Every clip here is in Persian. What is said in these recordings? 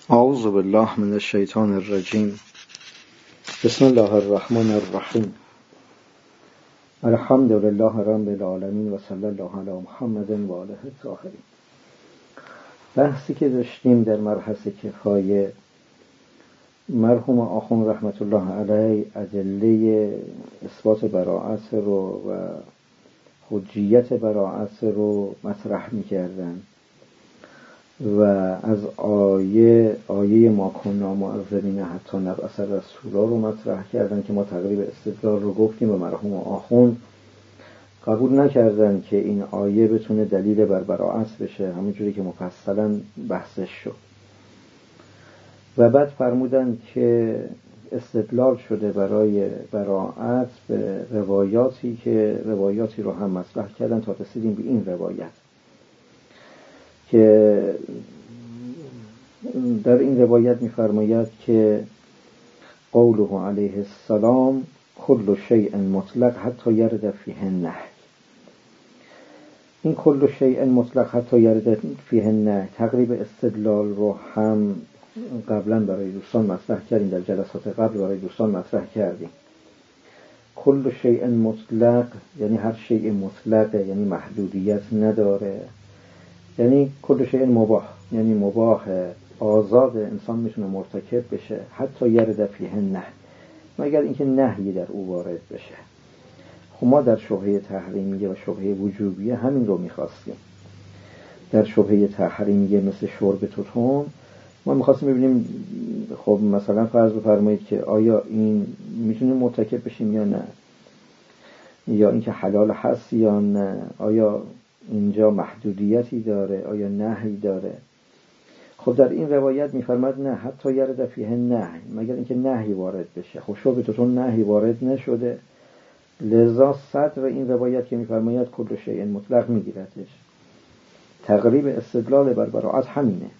اعوذ بالله من الشیطان الرجیم. بسم الله الرحمن الرحیم. الحمد لله رب العالمین و صلی الله علی محمد و آله الطاهرین. بحثی که داشتیم در مبحث کفایه، مرحوم آخوند رحمت الله علیه ادله اثبات براءت رو و حجیت براءت رو مطرح می‌کردن و از آیه ما کنا معذبین حتی نبعث رسولا رو مطرح کردن که ما تقریب استدلال رو گفتیم و مرحوم آخوند قبول نکردن که این آیه بتونه دلیل بر براءت بشه، همونجوری که مفصلا بحثش شد. و بعد فرمودن که استدلال شده برای براءت به روایاتی رو هم مطرح کردن تا رسیدیم به این روایت که در این روایت می‌فرماید که قوله علیه السلام کل شیء مطلق حتی یرد فیه النهی. این کل شیء مطلق حتی یرد فیه النهی تقریب استدلال رو هم قبلا برای دوستان مطرح کردیم، در جلسات قبل برای دوستان مطرح کردیم. کل شیء مطلق یعنی هر شیء مطلق، یعنی محدودیت نداره، یعنی کل شیء مباح، یعنی مباح آزاد انسان میتونه مرتکب بشه حتی یرد فیه النهی، مگر اینکه نهی در او وارد بشه. خب ما در شبهه تحریمیه و شبهه وجوبیه همین رو میخواستیم. در شبهه تحریمیه مثل شرب توتون ما میخواستیم ببینیم خب مثلا فرض بفرمایید که آیا این میتونه مرتکب بشیم یا نه، یا اینکه حلال هست یا نه، آیا اینجا محدودیتی داره، آیا نهی داره. خب در این روایت میفرماد نه حتی یرد فیه النهی، مگر اینکه نهی وارد بشه. خب شرب توتون نهی وارد نشده، لذا صدر این روایت که میفرماید کل شیء مطلق میگیرتش. تقریب استدلال بر براءت همینه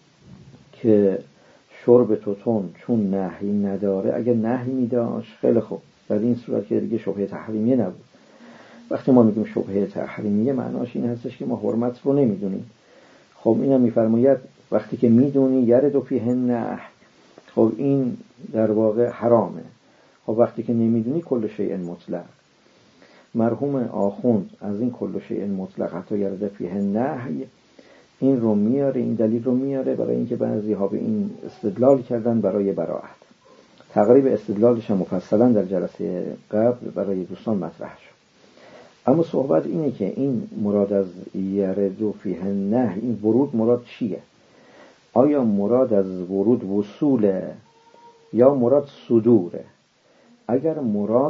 که شرب توتون چون نهی نداره، اگر نهی میداشت خیلی خوب، در این صورت که دیگه شبهه تحریمیه نبود. وقتی ما میگیم شبهه تحریمیه معناش این هستش که ما حرمت رو نمیدونیم. خب اینم میفرماید وقتی که میدونی یرد فیه النهی، خب این در واقع حرامه. خب وقتی که نمیدونی کل شیء مطلق. مرحوم آخوند از این کل شیء مطلق حتی یرد فیه النهی این رو میاره، این دلیل رو میاره برای اینکه بعضی ها به این استدلال کردن برای براءت. تقریب استدلالش هم مفصلا در جلسه قبل برای دوستان مطرح شد. اما صحبت اینه که این مراد از یرد فیه النهی، این ورود مراد چیه؟ آیا مراد از ورود وصوله یا مراد صدوره؟ اگر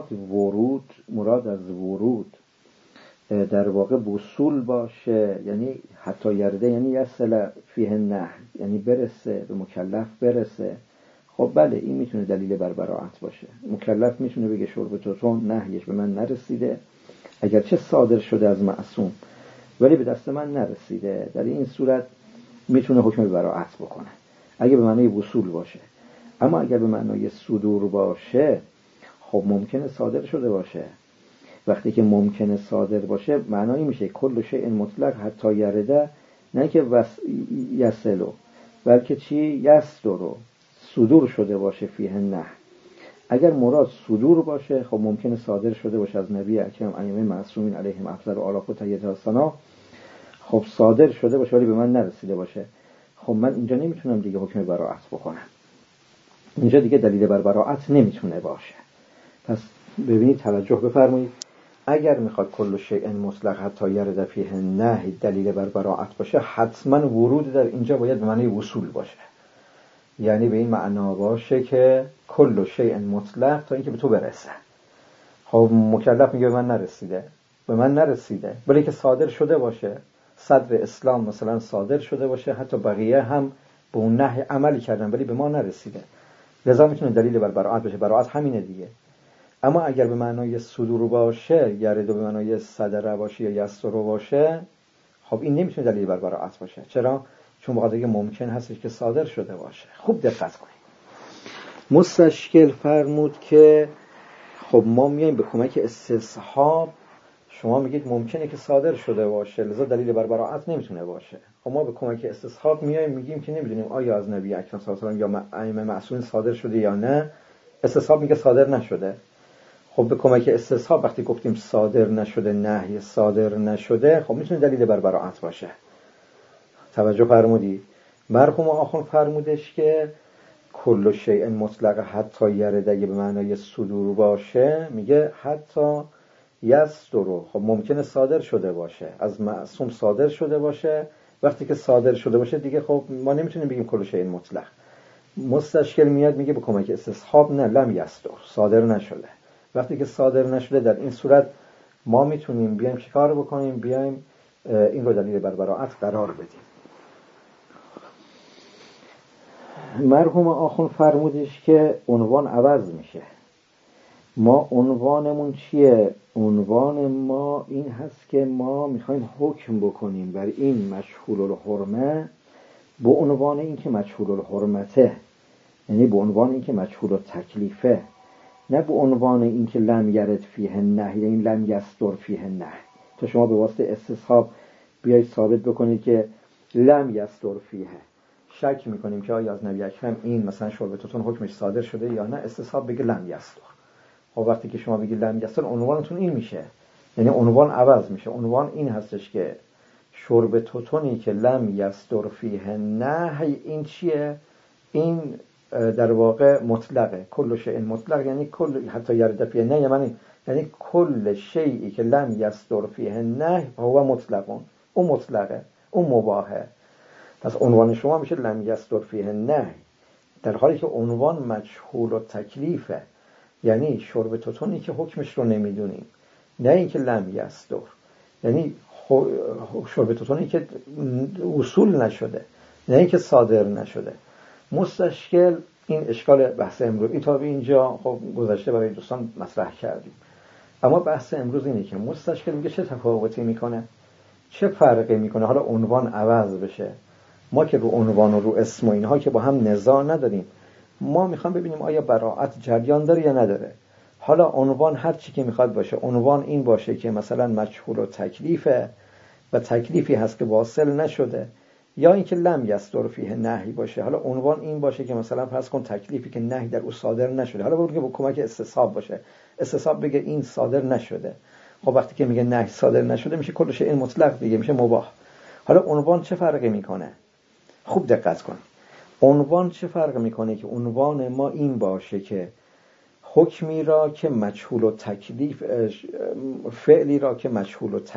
مراد از ورود در واقع وصول باشه، یعنی حتی یرده یعنی یصل فیه النهی، یعنی برسه به مکلف برسه، خب بله این میتونه دلیل بر براءت باشه. مکلف میتونه بگه شرب توتون نهیش به من نرسیده، اگرچه صادر شده از معصوم ولی به دست من نرسیده، در این صورت میتونه حکم براءت بکنه اگه به معنای وصول باشه. اما اگر به معنای صدور باشه، خب ممکنه صادر شده باشه. وقتی که ممکنه صادر باشه معنایی میشه کل شیء مطلق حتی یرده، نه که یصلو، بلکه چی؟ یصدر، صدور شده باشه فیه النهی. اگر مراد صدور باشه خب ممکنه صادر شده باشه از نبی اکرم ائمه معصومین علیهم افضل و آلاف و تحیت و ثنا، خب صادر شده باشه ولی به من نرسیده باشه. خب من اینجا نمیتونم دیگه حکم براءت بکنم، اینجا دیگه دلیل بر براءت نمیتونه باشه. پس ببینید، توجه بفرمایید، اگر میخواد کل شیء مطلق حتی یرد فیه النهی دلیل بر براءت باشه، حتما ورود در اینجا باید به معنی وصول باشه، یعنی به این معنا باشه که کل شیء مطلق تا اینکه به تو برسه. خب مکلف میگه به من نرسیده ولی که صادر شده باشه، صدر اسلام مثلا صادر شده باشه، حتی بقیه هم به اون نهی عملی کردن ولی به ما نرسیده، لذا میتونه دلیل بر براءت باشه. براءت همینه دیگه. اما اگر به معنای صدور باشه، یرد به معنای صدر باشه یا یصدر باشه، خب این نمیتونه دلیل بر براءت باشه. چرا؟ چون بخاطر که ممکن هستش که صادر شده باشه. خوب دقت کنید. مستشکل فرمود که خب ما میایم به کمک استصحاب شما میگید ممکنه که صادر شده باشه، لذا دلیل بر براءت نمیتونه باشه. خب ما به کمک استصحاب میایم میگیم که نمیدونیم آیا از نبی اکرم صلی الله علیه و آله یا ائمه معصومین صادر شده یا نه. استصحاب میگه صادر نشده. خب به کمک استصحاب وقتی گفتیم صادر نشده، نهی صادر نشده، خب میتونه دلیل بر براءت باشه. توجه فرمودید؟ مرحوم آخوند فرمودش که کل شیء مطلق حتی یرد، اگه به معنای صدور باشه میگه حتی یصدر. خب ممکنه صادر شده باشه، از معصوم صادر شده باشه. وقتی که صادر شده باشه دیگه خب ما نمیتونیم بگیم کل شیء مطلق. مستشکل میاد میگه به کمک استصحاب نه، لم یصدر، صادر نشده. وقتی که صادر نشده در این صورت ما میتونیم بیایم چیکار بکنیم؟ بیایم این رو دلیل بر براءت قرار بدیم. مرحوم آخوند فرمودش که عنوان عوض میشه. ما عنوانمون چیه؟ عنوان ما این هست که ما میخوایم حکم بکنیم بر این مجهول الحرمه به عنوان این که مجهول الحرمته، یعنی به عنوان این که مجهول التکلیفه، نه به عنوان این که لم یرد فیه النهی، یعنی لم یصدر فیه النهی. تا شما به واسطه استصحاب بیایید ثابت بکنید که لم یصدر فیه، شک میکنیم که آیا از نبی اکرم این مثلا شربتتون حکمش صادر شده یا نه، استصحاب بگه لم یصدر. خب وقتی که شما بگید لم یصدر، عنوانتون این میشه، یعنی عنوان عوض میشه. عنوان این هستش که شربتتونی که لم یصدر فیه النهی، این چیه؟ این در واقع مطلقه. کل شیء مطلق یعنی کل حتی یرد فیه النهی، یعنی کل شیئی که لم یصدر فیه النهی هو مطلقون، اون مطلقه، اون مباحه. پس عنوان شما میشه لم یصدر فیه النهی، در حالی که عنوان مجهول و تکلیفه، یعنی شربتتونی که حکمش رو نمیدونیم، نه اینکه لم یصدر، یعنی شربتتونی که وصول نشده، نه اینکه صادر نشده. مستشکل این اشکال بحث امروز این تا به اینجا خب گذشته برای دوستان مطرح کردیم. اما بحث امروز اینه که مستشکل میگه چه تفاوتی میکنه، چه فرقی میکنه حالا عنوان عوض بشه. ما که رو عنوان و رو اسم و اینها که با هم نزاع نداریم، ما میخوام ببینیم آیا براءت جریان داره یا نداره. حالا عنوان هر چی که میخواد باشه، عنوان این باشه که مثلا مجهول و تکلیفه و تکلیفی هست که واصل نشده، یا اینکه لم یصدر فیه نهی باشه. حالا عنوان این باشه که مثلا فرض کن تکلیفی که نهی در او صادر نشده، حالا بگو که با کمک استصحاب باشه، استصحاب بگه این صادر نشده. خب وقتی که میگه نهی صادر نشده میشه کل شیء مطلق دیگه، میشه مباح. حالا عنوان چه فرقی میکنه؟ خوب دقت کن. عنوان چه فرق میکنه که عنوان ما این باشه که حکمی را که مجهول و تکلیف، فعلی را که مجهول و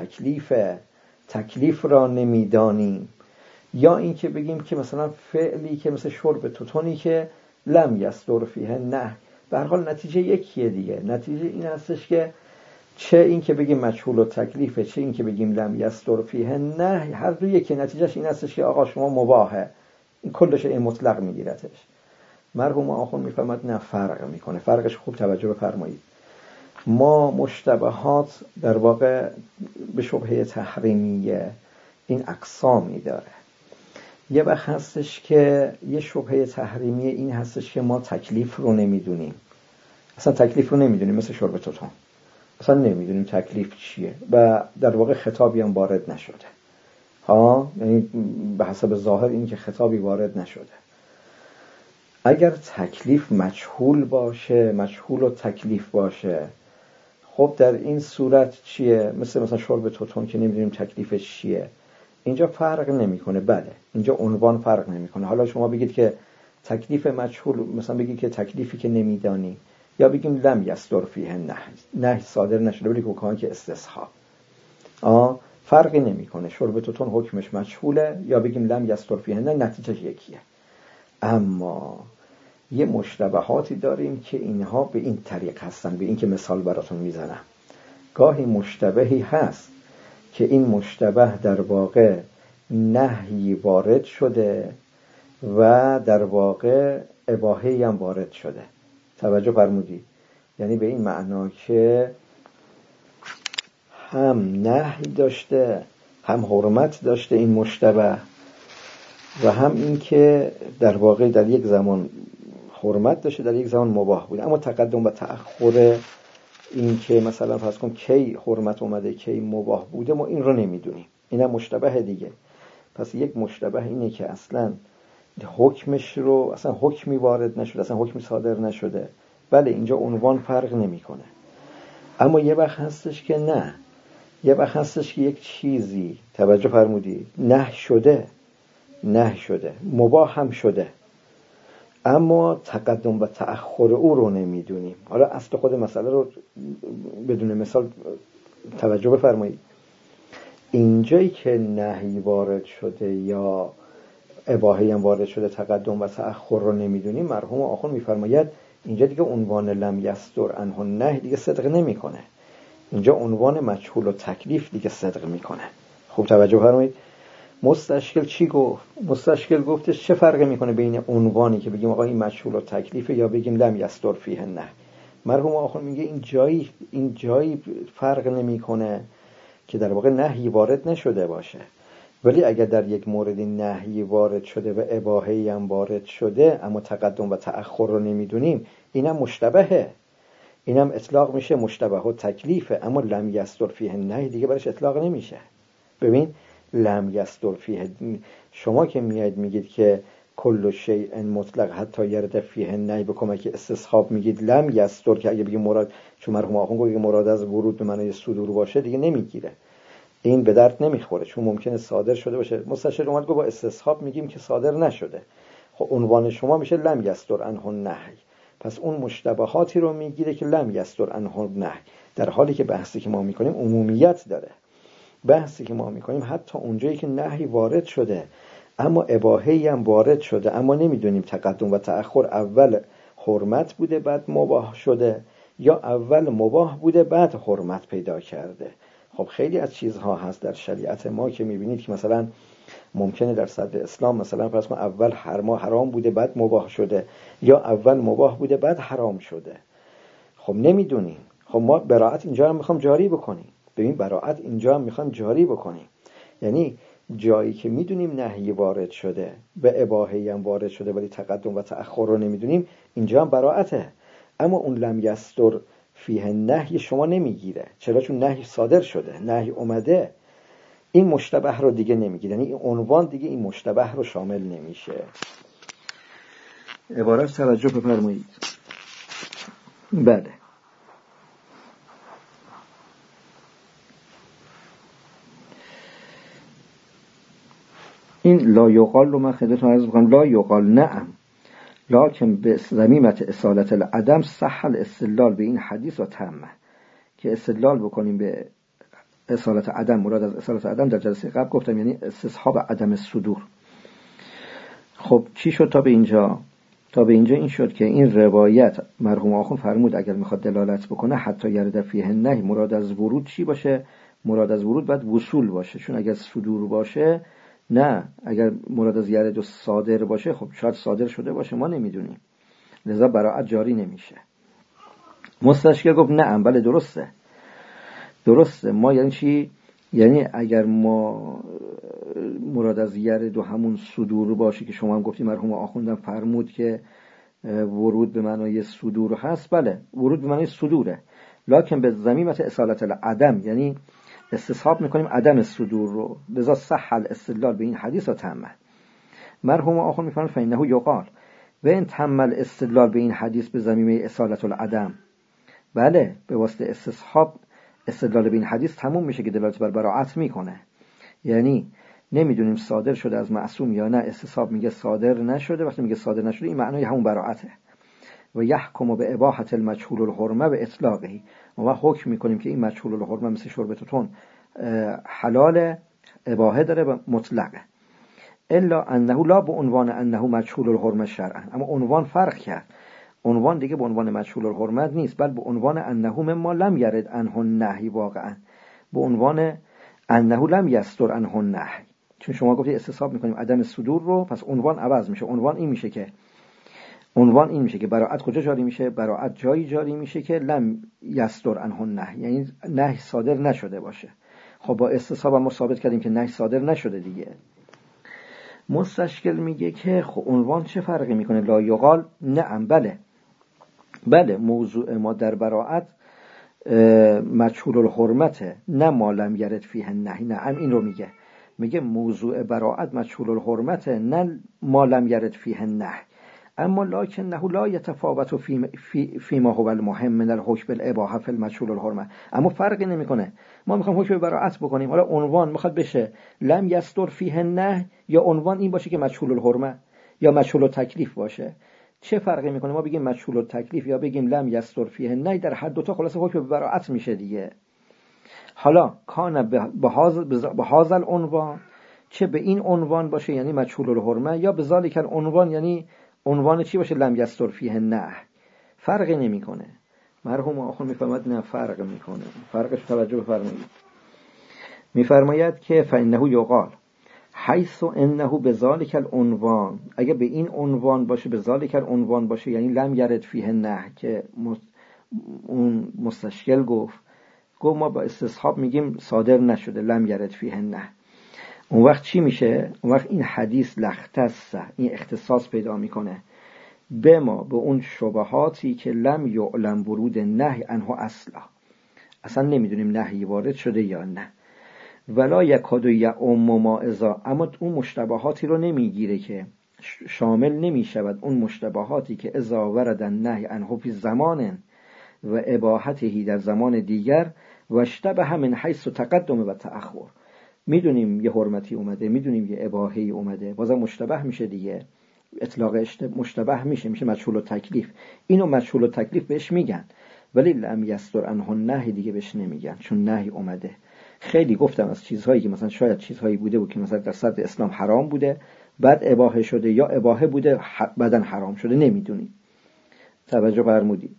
تکلیف را نمیدانیم، یا این که بگیم که مثلا فعلی که مثل شربتتونی که لم یصدر فیه نه. به هر حال نتیجه یکیه دیگه. نتیجه این هستش که چه این که بگیم مجهول و تکلیفه، چه این که بگیم لم یصدر فیه نه، هر دو یکی. نتیجهش این هستش که آقا شما مباحه، این کلش این مطلق میگیرتش. مرحوم آخوند میفهمد نه، فرق میکنه. فرقش خوب توجه بفرمایید. ما مشتبهات در واقع به شبهه تحریمیه این اقسامی داره. یه وقت هستش که یه شبهه تحریمیه این هستش که ما تکلیف رو نمیدونیم، اصلا تکلیف رو نمیدونیم، مثل شربتتون اصلا نمیدونیم تکلیف چیه و در واقع خطابی هم وارد نشده. یعنی به حسب ظاهر این که خطابی وارد نشده. اگر تکلیف مجهول باشه، مجهول و تکلیف باشه، خب در این صورت چیه؟ مثلا شربتتون که نمیدونیم تکلیفش چیه، اینجا فرق نمیکنه. بله اینجا عنوان فرق نمیکنه. حالا شما بگید که تکلیف مجهول، مثلا بگید که تکلیفی که نمیدانی، یا بگیم لم یصدر فیه نه صادر نشده، ولی که که استصحاب، فرقی نمیکنه. شربتتون حکمش مجهوله یا بگیم لم یصدر فیه نه، نتیجه یکیه. اما یه مشتبهاتی داریم که اینها به این طریق هستن، به این که مثال براتون میزنم. گاهی مشتبهی هست که این مشتبه در واقع نهی وارد شده و در واقع اباحه‌ای هم وارد شده. توجه فرمودید؟ یعنی به این معنا که هم نهی داشته، هم حرمت داشته این مشتبه، و هم این که در واقع در یک زمان حرمت داشته، در یک زمان مباح بوده. اما تقدم و تأخر این که مثلا فرض کن کی حرمت اومده کی مباح بوده ما این رو نمیدونیم، اینم مشتبه دیگه. پس یک مشتبه اینه که اصلا حکمش رو اصلا حکمی وارد نشده، اصلا حکمی صادر نشده. بله اینجا عنوان فرق نمیکنه، اما یه وقت هستش که نه، یه وقت هستش که یک چیزی توجه فرمودی نه شده مباح هم شده، اما تقدم و تأخر او رو نمیدونیم. حالا اصل خود مسئله رو بدون مثال توجه بفرمایید. اینجایی که نهی وارد شده یا اباحه هم وارد شده تقدم و تأخر رو نمیدونیم، مرحوم آخوند میفرماید اینجا دیگه عنوان لم یصدر عنه النهی دیگه صدق نمیکنه، اینجا عنوان مجهول و تکلیف دیگه صدق میکنه. خوب توجه فرمایید. مستشکل چی گفت؟ مستشکل گفتش چه فرقی میکنه بین عنوانی که بگیم آقا این مجهول و تکلیفه یا بگیم لم یصدر فیه النهی. مرحوم آخوند میگه این جایی فرق نمیکنه که در واقع نهی وارد نشده باشه، ولی اگر در یک موردی نهی وارد شده و اباحه‌ای هم وارد شده اما تقدم و تأخر رو نمیدونیم، اینم مشتبهه، اینم اطلاق میشه مشتبه و تکلیفه، اما لم یصدر فیه النهی دیگه برش اطلاق نمیشه. ببین لم یصدر فیه، شما که میاد میگید که کل شیء مطلق حتی یرد فیه النهی به کمک استصحاب میگید لم یصدر، که اگه بگیم مراد، چون مرحوم آخوند گفت مراد از ورود به معنای صدور باشه دیگه نمیگیره، این به درد نمیخوره، چون ممکنه صادر شده باشه. مستشار اومد گفت با استصحاب میگیم که صادر نشده، خب عنوان شما میشه لم یصدر عنه النهی، پس اون مشتبهاتی رو میگیره که لم یصدر عنه النهی، در حالی که بحثی که ما میکنیم عمومیت داره. بحثی که ما میکنیم حتی اونجایی که نهی وارد شده اما اباحه‌ای هم وارد شده، اما نمیدونیم تقدم و تأخر اول حرمت بوده بعد مباح شده یا اول مباح بوده بعد حرمت پیدا کرده. خب خیلی از چیزها هست در شریعت ما که میبینید که مثلا ممکنه در صدر اسلام مثلا پس ما اول حرام بوده بعد مباح شده، یا اول مباح بوده بعد حرام شده. خب نمیدونیم. خب ما براءت اینجا هم میخوام جاری بکنیم. ببین براءت اینجا هم میخوام جاری بکنیم، یعنی جایی که میدونیم نهی وارد شده به اباحه‌ای هم وارد شده ولی تقدم و تأخر رو نمیدونیم، اینجا هم براءته، اما اون لم یصدر فیه النهی شما نمیگیره. چرا؟ چون نهی صادر شده، نهی اومده، این مشتبه رو دیگه نمیگیره، یعنی این عنوان دیگه این مشتبه رو شامل نمیشه. عبارت توجه بفرمایید. بله این لا یقال رو من خدمتتون عرض می‌کنم، لا یقال نعم لکن به ضمیمت اصالت العدم صح الاستدلال به این حدیث و تمه، که استدلال بکنیم به اصالت عدم. مراد از اصالت عدم در جلسه قبل گفتم یعنی استصحاب عدم صدور. خب چی شد تا به اینجا؟ تا به اینجا این شد که این روایت مرحوم آخوند فرمود اگر میخواد دلالت بکنه حتی یرد فیه النهی، مراد از ورود چی باشه؟ مراد از ورود باید وصول باشه، چون اگر صدور باشه نه، اگر مراد از یرد و صادر باشه خب شاید صادر شده باشه ما نمیدونیم، لذا براءت جاری نمیشه. مستشکل گفت نه بله درسته. ما یعنی چی؟ یعنی اگر ما مراد از یرد و همون صدور باشه که شما هم گفتیم مرحوم آخوندم فرمود که ورود به معنای صدور هست، بله ورود به معنای صدوره، لکن به ضمیمت اصالت العدم یعنی استصحاب میکنیم عدم صدور رو، لذا صح الاستدلال به این حدیث و تمه. مرحوم آخوند میفرماید فإنه یقال و این تم الاستدلال به این حدیث به ضمیمه اصالت العدم، بله به واسطه استصحاب استدلال به این حدیث تموم میشه که دلالت بر براءت میکنه، یعنی نمیدونیم صادر شده از معصوم یا نه، استصحاب میگه صادر نشده، وقتی میگه صادر نشده این معنای همون براءته. و یحکم به اباحه المجهول الحرمه به اطلاقه، ما حکم میکنیم که این مجهول الحرمه مثل شرب توتون حلال، اباحه داره و مطلقه، الا انه لا به عنوان انه مجهول الحرمه شرعا، اما عنوان فرق کرد، عنوان دیگه به عنوان مجهول الحرمت نیست، بل به عنوان انه مما لم یرد عنه النهی، واقعا به عنوان انه لم یصدر عنه النهی، چون شما گفتید استصحاب میکنیم عدم صدور رو، پس عنوان عوض میشه، عنوان این میشه که براءت کجا جاری میشه؟ براءت جایی جاری میشه که لم یصدر عنه النهی، یعنی نهی صادر نشده باشه. خب با استصحاب ما ثابت کردیم که نهی صادر نشده دیگه. مستشکل میگه که خب عنوان چه فرقی میکنه؟ لا یقال نعم بله موضوع ما در براءت مجهول الحرمته، نه ما لم یرد فیه النهی. نه این رو میگه موضوع براءت مجهول الحرمته، نه ما لم یرد فیه النهی. اما لکنه لا یتفاوت فیما هو المهم من الحکم بالاباحه فی المجهول الحرمه. اما فرقی نمیکنه ما میخوایم حکم براءت بکنیم، حالا عنوان میخواد بشه لم یستر فیه النهی یا عنوان این باشه که مجهول الحرمه یا مجهول التکلیف باشه. چه فرقی میکنه ما بگیم مجهول التکلیف یا بگیم لم یستر فیه النهی؟ در هر دو تا خلاصه حکم براءت میشه دیگه. حالا کان به هذا العنوان، چه به این عنوان باشه یعنی مجهول الحرمه، یا به ذالک العنوان یعنی عنوان چی باشه لم یستر فیه النهی، فرقی نمیکنه. مرحوم آخوند میفرماید نه فرق میکنه. فرقش توجه بفرمایید، میفرماید که فانه یقال حیث انه بذالک العنوان، اگه به این عنوان باشه، به ذالک العنوان باشه یعنی لم یرد فیه النهی که اون مستشکل گفت ما با استصحاب میگیم صادر نشده لم یرد فیه النهی. اون وقت چی میشه؟ اون وقت این حدیث لختص، این اختصاص پیدا میکنه به اون شبهاتی که لم یعلم ورود نهی عنه اصلا نمیدونیم نهی وارد شده یا نه. ولا یکاد یعم ما اذا، اما اون مشتبهاتی رو نمیگیره که شامل نمیشود اون مشتبهاتی که اذا ورد النهی عنه فی زمان و اباحته در زمان دیگر و اشتبه من حیث تقدم و تأخر. میدونیم یه حرمتی اومده، میدونیم یه اباحه‌ای اومده، بازم مشتبه میشه دیگه، اطلاق مشتبه میشه مجهول التکلیف. اینو مجهول التکلیف بهش میگن، ولی لم یستر عنه النهی دیگه بهش نمیگن، چون نهی اومده. خیلی گفتم از چیزهایی که مثلا شاید چیزهایی بوده بود که مثلا در صدر اسلام حرام بوده بعد اباحه شده، یا اباحه بوده بعداً حرام شده، نمیدونیم. توجه فرمودید؟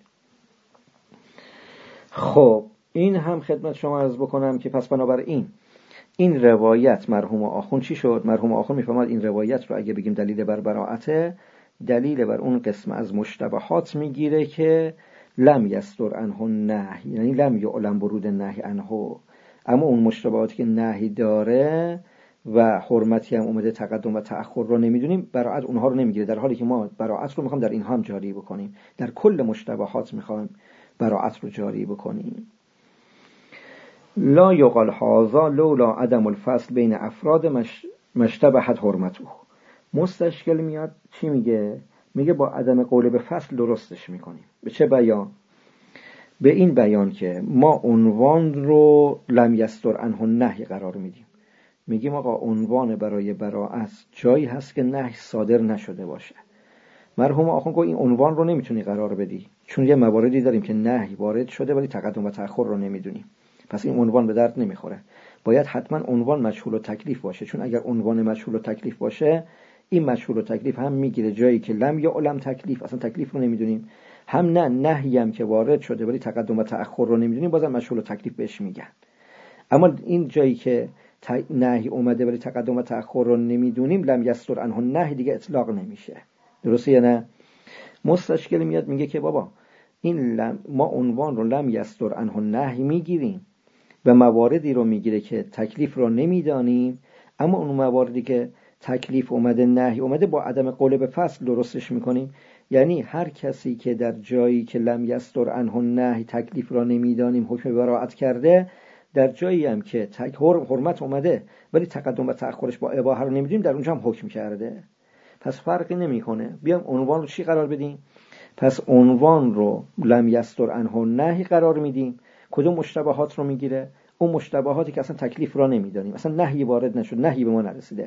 خب این هم خدمت شما عرض بکنم که پس بنابراین این روایت مرحوم آخوند چی شد؟ مرحوم آخوند میفهمد این روایت رو اگه بگیم دلیل بر براءته، دلیل بر اون قسم از مشتبهات میگیره که لم یستر عنه النهی، یعنی لم یعلم ورود النهی عنه. اما اون مشتبهاتی که نهی داره و حرمتی هم اومده تقدم و تأخر رو نمیدونیم، براءت اونها رو نمیگیره، در حالی که ما براءت رو میخوام در اینها هم جاری بکنیم، در کل مشتبهات میخوام براءت رو جاری بکنیم. لا یقال هذا لولا عدم الفصل بین افراد مشتبهت حرمته. مستشکل میاد چی میگه با عدم قول به فصل درستش میکنیم. به چه بیان؟ به این بیان که ما عنوان رو لم یستر عنه النهی قرار میدیم، میگیم آقا عنوان برای براءت جایی هست که نهی صادر نشده باشه. مرحوم آخوند گفت این عنوان رو نمیتونی قرار بدی، چون یه مواردی داریم که نهی وارد شده ولی تقدم و تأخر رو نمیدونیم، پس این عنوان به درد نمیخوره. باید حتما عنوان مجهول التکلیف باشه، چون اگر عنوان مجهول التکلیف باشه این مجهول التکلیف هم میگیره جایی که لم یعلم تکلیف، اصلا تکلیف رو نمیدونیم، هم نه نهی هم که وارد شده ولی تقدم و تأخر رو نمیدونیم، بازم مجهول التکلیف بهش میگن. اما این جایی که نهی اومده ولی تقدم و تأخر رو نمیدونیم، لم یستر عنه النهی دیگه اطلاق نمیشه. درسته یا نه؟ مستشکل میاد میگه که بابا این ما عنوان رو لم یستر عنه النهی میگیریم و مواردی رو میگیره که تکلیف رو نمیدانیم، اما اون مواردی که تکلیف اومده نهی اومده با عدم قول به فصل درستش میکنیم. یعنی هر کسی که در جایی که لم یستر عنه النهی تکلیف را نمیدانیم حکم براءت کرده، در جایی هم که حرمت اومده ولی تقدم و تأخرش با اباحه رو نمیدونیم، در اونجا هم حکم کرده. پس فرقی نمیکنه. بیام عنوان رو چی قرار بدیم؟ پس عنوان رو لم یستر عنه النهی قرار میدیم. کدوم مشتبهات رو میگیره؟ اون مشتبهاتی که اصلا تکلیف را نمیدانیم، اصلا نهی وارد نشد، نهی به ما نرسیده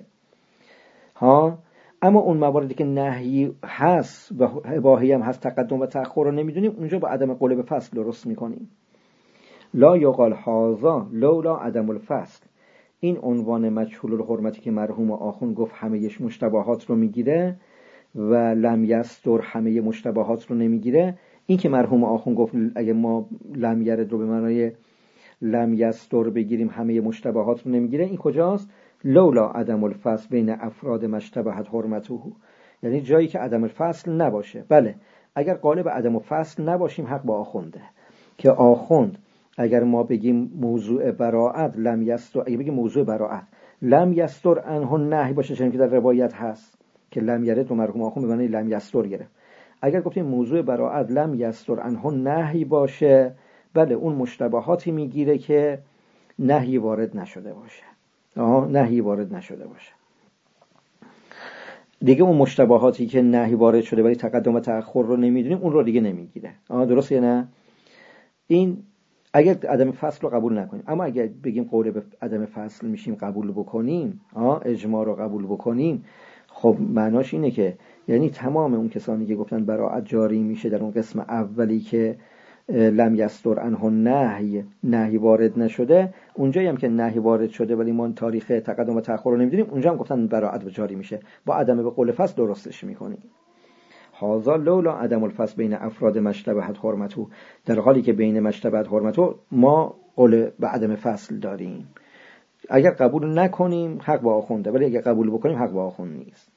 ها. اما اون مواردی که نهی هست و اباحه هم هست، تقدم و تأخر رو نمیدونیم، اونجا با عدم قول به فصل درست میکنیم. لا یقال هذا لولا عدم الفصل. این عنوان مجهول الحرمتی که مرحوم آخوند گفت همه مشتبهات رو میگیره و لم یستر همه مشتبهات رو نمیگیره، این که مرحوم آخوند گفت اگه ما لم یرد رو به معنای لم یستر بگیریم همه مشتبهات رو نمیگیره، این کجاست؟ لولا عدم الفصل بین افراد مشتبهت حرمته، یعنی جایی که عدم الفصل نباشه. بله اگر قالب عدم الفصل نباشیم حق با آخونده که آخوند اگر ما بگیم موضوع براءت لم یستر، اگه بگیم موضوع براءت لم یستر عنه النهی باشه، چون که در روایت هست که لم یرد و مرحوم آخوند به معنی لم یستر گرفت. اگر گفتیم موضوع براءت لم یستر عنه النهی باشه، بله اون مشتبهاتی میگیره که نهی وارد نشده باشه. نهی وارد نشده باشه. دیگه اون مشتبهاتی که نهی وارد شده ولی تقدم و تأخر رو نمیدونیم اون رو دیگه نمیگیره. درسته یا نه؟ این اگر عدم فصل رو قبول نکنیم، اما اگر بگیم قول به عدم فصل میشیم قبول بکنیم، اجماع رو قبول بکنیم، خب معناش اینه که یعنی تمام اون کسانی که گفتن براءت جاری میشه در اون قسم اولی که لم یصدر عنه نهی وارد نشده، اونجایی هم که نهی وارد شده ولی ما تاریخ تقدم و تأخر رو نمیدونیم، اونجا هم گفتن براءت جاری میشه، با عدم به قول فصل درستش میکنیم. هذا لولا عدم الفصل بین افراد مشتبهت حرمته، در حالی که بین مشتبهت حرمته ما قول به عدم فصل داریم. اگر قبول نکنیم حق با آخونده، ولی اگر قبول بکنیم حق با آخوند نیست.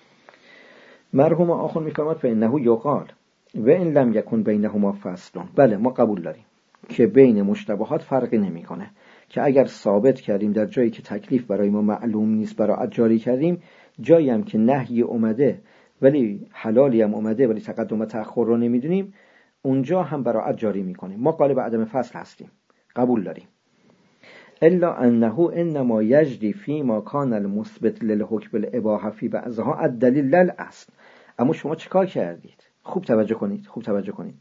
مرحوم آخوند میفرماد فإنه یقال و این لم یکن بینهما فصل. بله ما قبول داریم که بین مشتبهات فرقی نمیکنه، که اگر ثابت کردیم در جایی که تکلیف برای ما معلوم نیست براءت جاری کردیم، جایی هم که نهی اومده ولی حلالی هم اومده ولی تقدم و تأخر رو نمیدونیم، اونجا هم براءت جاری میکنیم. ما قالب عدم فصل هستیم، قبول داریم. الا انه انما یجری فيما كان المثبت للحکم بالاباحه في بعضها الدلیل للاصل. اما شما چیکار کردید؟ خوب توجه کنید.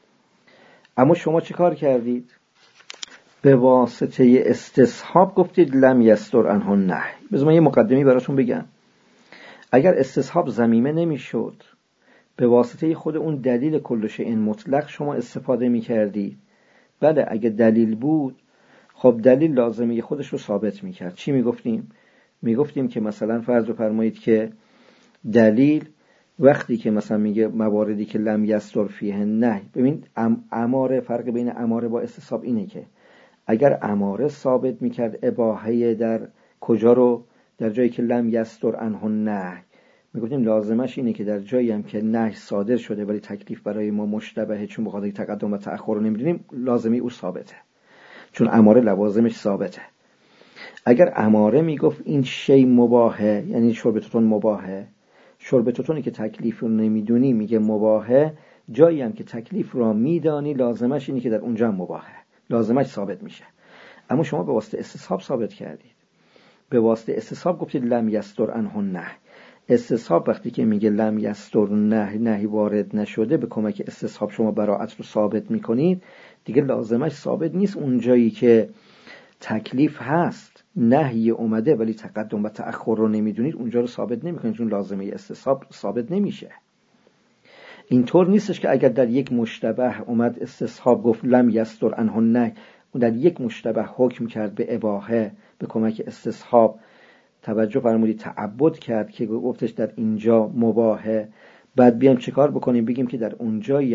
اما شما چیکار کردید؟ به واسطه استصحاب گفتید لم یصدر عنه النهی. بذار من یه مقدمی براتون بگم. اگر استصحاب ضمیمه نمیشد، به واسطه خود اون دلیل کل شیء مطلق شما استفاده میکردید. بله اگه دلیل بود، خب دلیل لازمه خودش رو ثابت میکرد. چی میگفتیم که مثلا فرض رو فرمایید که دلیل وقتی که مثلا میگه مواردی که لم یصدر فیه النهی، ببین اماره، فرق بین اماره با استصحاب اینه که اگر اماره ثابت میکرد اباحه در کجا رو، در جایی که لم یصدر عنه النهی، میگفتیم لازمش اینه که در جایی هم که نهی صادر شده ولی تکلیف برای ما مشتبهه، چون بخاطر تقدم و تأخر رو نمیدونیم، لازمی او ثابته، چون اماره لوازمش ثابته. اگر اماره میگفت این شی مباهه، یعنی شرب توتون مباهه، شرب توتونی که تکلیف رو نمیدونی میگه مباهه، جایی هم که تکلیف رو میدانی لازمش اینه که در اونجا هم مباهه، لازمش ثابت میشه. اما شما به واسطه استصحاب ثابت کردید، به واسطه استصحاب گفتید لم یصدر عنه النهی. استصحاب وقتی که میگه لم یصدر نهی وارد نشده، به کمک استصحاب شما براءت رو ثابت میکنید، دیگه لازمش ثابت نیست. اونجایی که تکلیف هست، نهی اومده ولی تقدم و تأخر رو نمیدونید، اونجا رو ثابت نمیکنید، چون لازمه استصحاب ثابت نمیشه. اینطور نیستش که اگر در یک مشتبه اومد استصحاب گفت لم یصدر عنه النهی، اون در یک مشتبه حکم کرد به اباحه، به کمک استصحاب توجه فرمودید تعبد کرد که گفتش در اینجا مباحه، بعد بیام چیکار بکنیم؟ بگیم که در اونجایی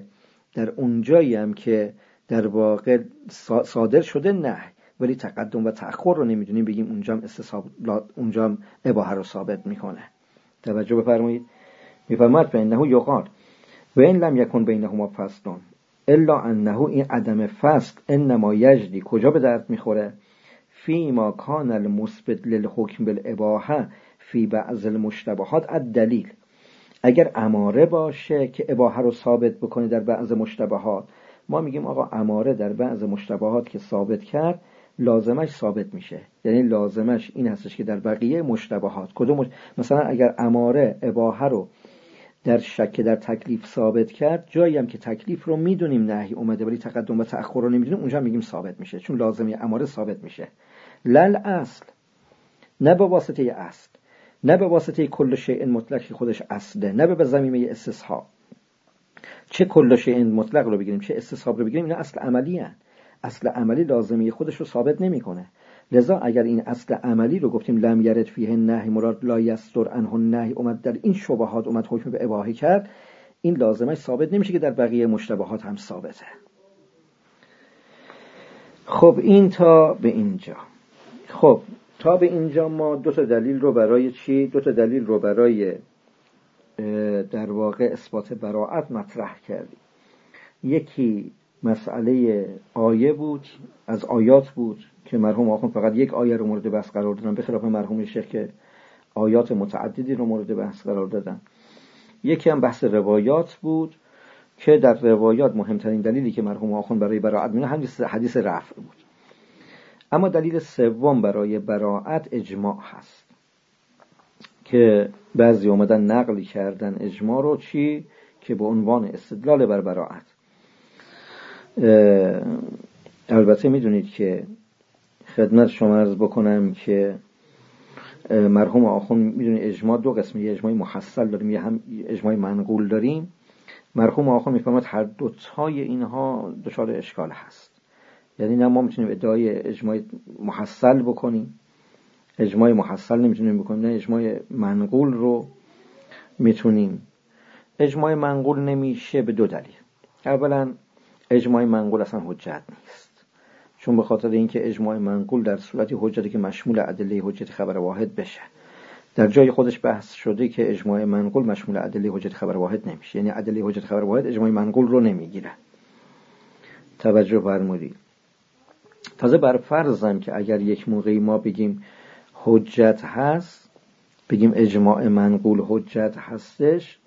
هم که در واقع صادر شده نهی ولی تقدم و تأخر رو نمیدونیم، بگیم اونجا هم استصحاب، اونجا هم اباحه رو ثابت میکنه. توجه بفرمایید. میفرماید فإنه یقال و این لم یکن بینهما فصل الا انه، این عدم فصل انما یجری، کجا به درد میخوره؟ فیما کان المثبت للحکم بالاباحه فی بعض المشتبهات الدلیل. اگر اماره باشه که اباحه رو ثابت بکنه در بعض مشتبهات، ما میگیم آقا اماره در بعض مشتبهات که ثابت کرد لازمش ثابت میشه، یعنی لازمش این هستش که در بقیه مشتبهات مثلا اگر اماره اباحه رو در شک در تکلیف ثابت کرد، جایی هم که تکلیف رو میدونیم نهی اومده ولی تقدم و تأخر رو نمیدونیم، اونجا میگیم ثابت میشه، چون لازمی اماره ثابت میشه. لل اصل، نه به واسطه اصل، نه به واسطه کل شیء مطلق که خودش اصله، نه به ضمیمه استصحاب. چه کل شیء مطلق رو بگیریم چه استصحاب رو بگیریم، اینا اصل عملی هست. اصل عملی لازمی خودش رو ثابت نمیکنه. لذا اگر این اصل عملی رو گفتیم لم یرد فیه النهی، مراد لا یصدر عنه النهی، اومد در این شبهات اومد حکم به اباحه کرد، این لازمش ثابت نمیشه که در بقیه مشتبهات هم ثابته. خب این تا به اینجا. خب تا به اینجا ما دو تا دلیل رو برای چی؟ دو تا دلیل رو برای در واقع اثبات براءت مطرح کردیم. یکی مسئله آیه بود، از آیات بود که مرحوم آخوند فقط یک آیه رو مورد بحث قرار دادن، به خلاف مرحوم شیخ که آیات متعددی رو مورد بحث قرار دادن. یکی هم بحث روایات بود که در روایات مهمترین دلیلی که مرحوم آخوند برای براءت میونه حدیث رفع بود. اما دلیل سوم برای براءت اجماع هست که بعضی اومدن نقل کردن اجماع رو که به عنوان استدلال بر براءت. البته میدونید که خدمت شما عرض بکنم که مرحوم آخوند میدونید اجماع دو قسمه، یه اجماع محصل داریم یه هم اجماع منقول داریم. مرحوم آخوند میفرماید هر دوتای اینها دچار اشکال هست. یعنی نه ما میتونیم ادعای اجماع محصل بکنیم، اجماع محصل نمیتونیم بکنیم، نه اجماع منقول رو میتونیم. اجماع منقول نمیشه به دو دلیل. اولا اجماع منقول اصلا حجت نیست، چون به خاطر اینکه اجماع منقول در صورتی حجتی که مشمول ادله حجت خبر واحد بشه. در جای خودش بحث شده که اجماع منقول مشمول ادله حجت خبر واحد نمیشه، یعنی ادله حجت خبر واحد اجماع منقول رو نمیگیره. توجه فرمودید. تازه بر فرضم که اگر یک موقعی ما بگیم حجت هست، بگیم اجماع منقول حجت هستش،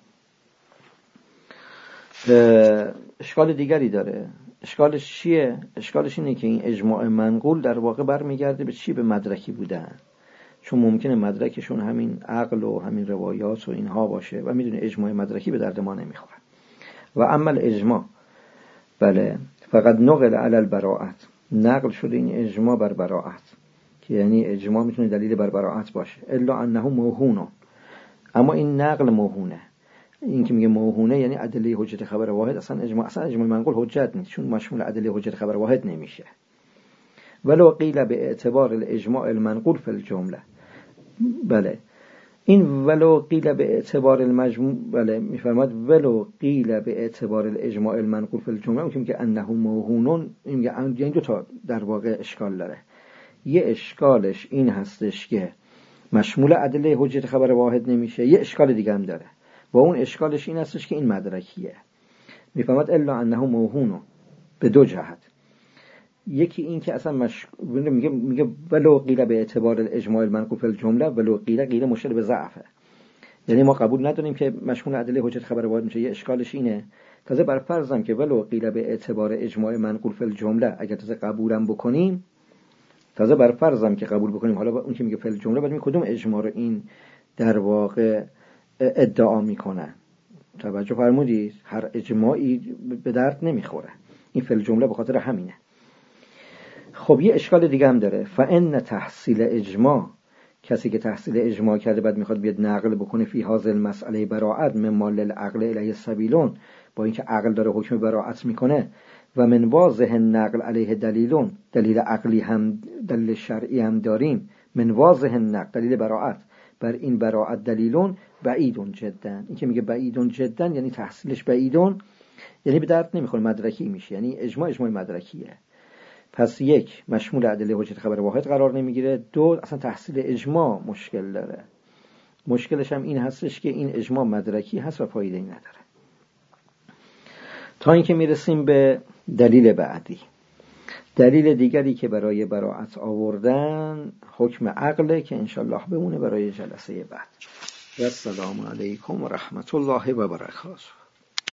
اشکال دیگری داره. اشکالش چیه؟ اشکالش اینه که این اجماع منقول در واقع برمیگرده به چی؟ به مدرکی بودن، چون ممکنه مدرکشون همین عقل و همین روایات و اینها باشه و میدونه اجماع مدرکی به درد ما نمیخوره. و اما اجماع بله فقط نقل علی البراءت، نقل شده این اجماع بر براءت، که یعنی اجماع میتونه دلیل بر براءت باشه، الا انه موهون. اما این نقل موهونه. این که میگه موهونه یعنی ادله حجت خبر واحد اصلا اجماع منقول حجت نیست، چون مشمول ادله حجت خبر واحد نمیشه. ولو قیل به اعتبار الاجماع المنقول فی الجمله. بله این ولو قیل به اعتبار المجموع، بله میفرماد ولو قیل به اعتبار الاجماع المنقول فی الجمله، اون که میگه انه موهون، این دو تا در واقع اشکال داره. یه اشکالش این هستش که مشمول ادله حجت خبر واحد نمیشه، یه اشکال دیگه هم داره و اون اشکالش این هستش که این مدرکیه. میفهمد الا انه موهون به دو جهت. یکی این که اصلا میگه ولو قیل به اعتبار الاجماع المنقول فی الجمله، ولو قیل مشکل به ضعفه، یعنی ما قبول نداریم که مشمول ادله حجت خبر واحد میشه، یه اشکالش اینه. تازه بر فرضم که ولو قیل به اعتبار اجماع منقول فی الجمله، اگر تازه قبولم بکنیم، تازه بر فرضم که قبول بکنیم، حالا اون که میگه فی الجمله بعد کدوم اجماع رو این در واقع ادعا میکنه. توجه فرمودید؟ هر اجماعی به درد نمیخوره، این فی الجمله به خاطر همینه. خب یه اشکال دیگه هم داره. فان تحصیل اجماع، کسی که تحصیل اجماع کرده بعد میخواد بیاد نقل بکنه فی هذه المسئله براءت مما للعقل الیه سبیلون، با اینکه عقل داره حکم براءت میکنه، و من واضح نقل علیه دلیلون، دلیل عقلی هم دلیل شرعی هم داریم، من واضح نقل دلیل براءت بر این براءت دلیلون بعیدون جدا. این که میگه بعیدون جدا یعنی تحصیلش بعیدون، یعنی به درد نمیخوره، مدرکی میشه، یعنی اجماع مدرکیه. پس یک مشمول ادله حجت خبر واحد قرار نمیگیره، دو اصلا تحصیل اجماع مشکل داره. مشکلش هم این هستش که این اجماع مدرکی هست و فایده‌ای نداره. تا اینکه میرسیم به دلیل بعدی. دلیل دیگری که برای براءت آوردن حکم عقله که انشالله بمونه برای جلسه بعد. و السلام علیکم و رحمت الله و برکاته.